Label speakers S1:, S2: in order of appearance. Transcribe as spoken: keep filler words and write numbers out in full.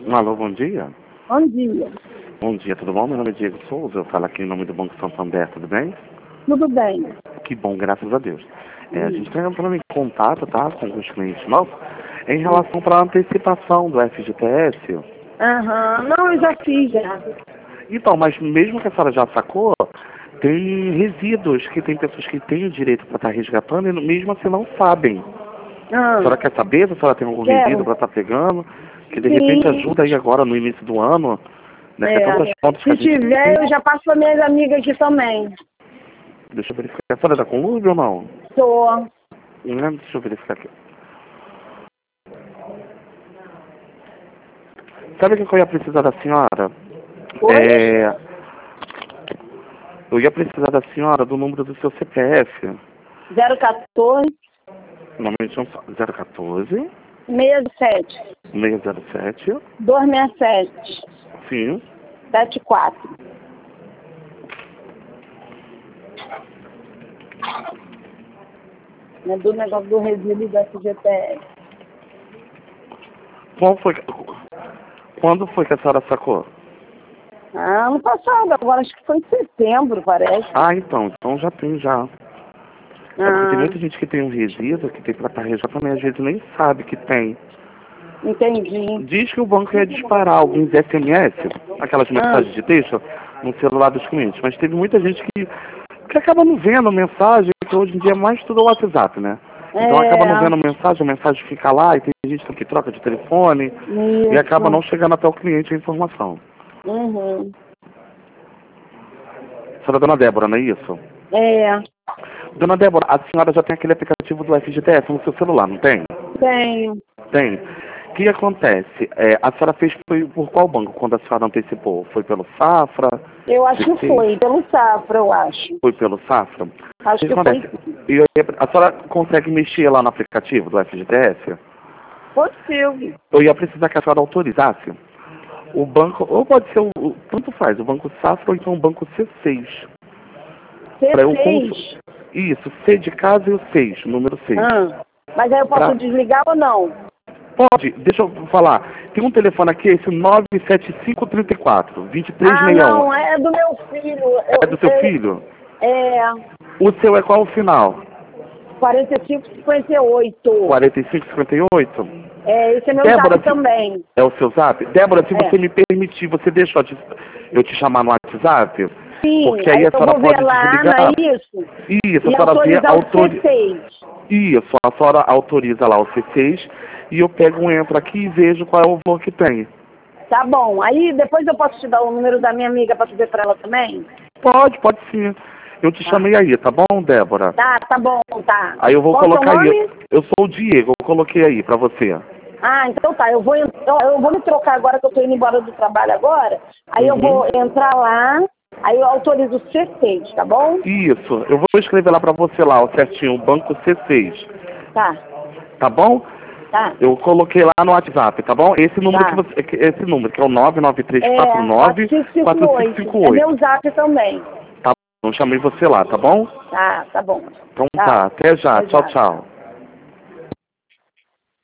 S1: Alô, bom dia.
S2: Bom dia.
S1: Bom dia, tudo bom? Meu nome é Diego Souza, eu falo aqui em nome do Banco Santander, tudo bem?
S2: Tudo bem.
S1: Que bom, graças a Deus. É, a
S2: Hum.
S1: gente está entrando em contato, tá, com os clientes nossos, em relação para a antecipação do F G T S.
S2: Aham. Não, eu já fiz já.
S1: Então, mas mesmo que a senhora já sacou, tem resíduos que tem pessoas que têm o direito para estar resgatando e mesmo assim não sabem. A
S2: Ah,
S1: senhora quer saber se a senhora tem algum
S2: quero.
S1: resíduo para estar pegando? Que de
S2: Sim.
S1: repente ajuda aí agora no início do ano, né? Que é tantas
S2: É.
S1: contas que a
S2: Se
S1: gente
S2: tiver,
S1: tem.
S2: eu já passo para minhas amigas aqui também.
S1: Deixa eu verificar. A senhora é da Conlúvio ou não?
S2: Tô.
S1: Não, deixa eu verificar aqui. Sabe o que eu ia precisar da senhora?
S2: Oi?
S1: É... Eu ia precisar da senhora do número do seu C P F.
S2: zero quatorze,
S1: Normalmente são zero quatorze,
S2: sessenta e sete,
S1: seiscentos e sete.
S2: duzentos e sessenta e sete,
S1: Sim.
S2: setenta e quatro. É do negócio do resíduo da F G T S.
S1: Qual foi... Quando foi que a senhora sacou?
S2: Ah, ano passado, agora acho que foi em setembro, parece.
S1: Ah, então. Então já tem já. É porque tem
S2: Ah,
S1: muita gente que tem um resíduo, que tem para carregar também, às vezes nem sabe que tem.
S2: entendi.
S1: Diz que o banco ia disparar alguns S M S, aquelas
S2: Ah,
S1: mensagens de texto, no celular dos clientes. Mas teve muita gente que, que acaba não vendo mensagem, que hoje em dia é mais tudo o WhatsApp, né? Então acaba não
S2: é,
S1: vendo mensagem, a mensagem fica lá, e tem gente que troca de telefone, e acaba não
S2: isso.
S1: chegando até o cliente a informação.
S2: Uhum.
S1: Senhora Dona Débora, não é isso?
S2: É,
S1: Dona Débora, a senhora já tem aquele aplicativo do F G T S no seu celular, não tem?
S2: tenho.
S1: Tem. O que acontece? É, a senhora fez foi por qual banco quando a senhora antecipou? Foi pelo Safra?
S2: Eu acho que
S1: C seis?
S2: foi, pelo Safra, eu acho.
S1: Foi pelo Safra? O
S2: Acho
S1: que
S2: que
S1: acontece?
S2: foi
S1: E eu- a senhora consegue mexer lá no aplicativo do F G T S?
S2: possível.
S1: Eu ia precisar que a senhora autorizasse o banco, ou pode ser, o, o- tanto faz, o banco Safra ou então o banco C seis. Para eu cons...
S2: C seis.
S1: Isso, C de casa e o seis, número seis.
S2: Ah, mas aí eu posso
S1: Pra...
S2: desligar ou não?
S1: Pode, deixa eu falar. Tem um telefone aqui, esse nove sete cinco três quatro, dois três
S2: Ah,
S1: seis um.
S2: não, é do meu filho.
S1: É do
S2: Eu,
S1: seu
S2: eu,
S1: filho?
S2: é
S1: O seu é qual o final?
S2: quarenta e cinco cinquenta e oito.
S1: quarenta e cinco cinquenta e oito?
S2: É, esse é meu
S1: Débora,
S2: zap também.
S1: é o seu zap? Débora, se
S2: É.
S1: você me permitir, você deixa eu te, eu te chamar no WhatsApp?
S2: Sim,
S1: Porque
S2: aí
S1: aí a
S2: eu
S1: senhora
S2: vou ver
S1: pode
S2: lá, não
S1: desligar.
S2: é isso?
S1: Isso, a
S2: E
S1: senhora vê,
S2: autorizar o
S1: autori...
S2: C seis.
S1: Isso, a senhora autoriza lá o C seis e eu pego um entro aqui e vejo qual é o valor que tem.
S2: Tá bom. Aí depois eu posso te dar o número da minha amiga para tu ver para ela também?
S1: Pode, pode sim. Eu te
S2: Tá.
S1: chamei aí, tá bom, Débora?
S2: Tá, tá bom, tá.
S1: Aí eu vou
S2: Qual o seu
S1: colocar aí.
S2: nome?
S1: Eu sou o Diego, eu coloquei aí pra você.
S2: Ah, então tá. Eu vou, en- eu, eu vou me trocar agora que eu tô indo embora do trabalho agora. Aí eu
S1: Uhum.
S2: vou entrar lá, aí eu autorizo o C seis, tá bom?
S1: Isso, eu vou escrever lá pra você lá, ó, certinho, o banco C seis.
S2: Tá,
S1: Tá bom?
S2: tá.
S1: Eu coloquei lá no WhatsApp, tá bom? Esse número
S2: Tá.
S1: que você. Esse número, que é o nove nove três
S2: É,
S1: quatro nove quatro cinco cinco
S2: É
S1: oito.
S2: meu zap também.
S1: Tá bom, eu chamei você lá, tá bom?
S2: Tá, tá bom.
S1: Então
S2: Tchau.
S1: tá, até já,
S2: Até
S1: tchau,
S2: já.
S1: tchau.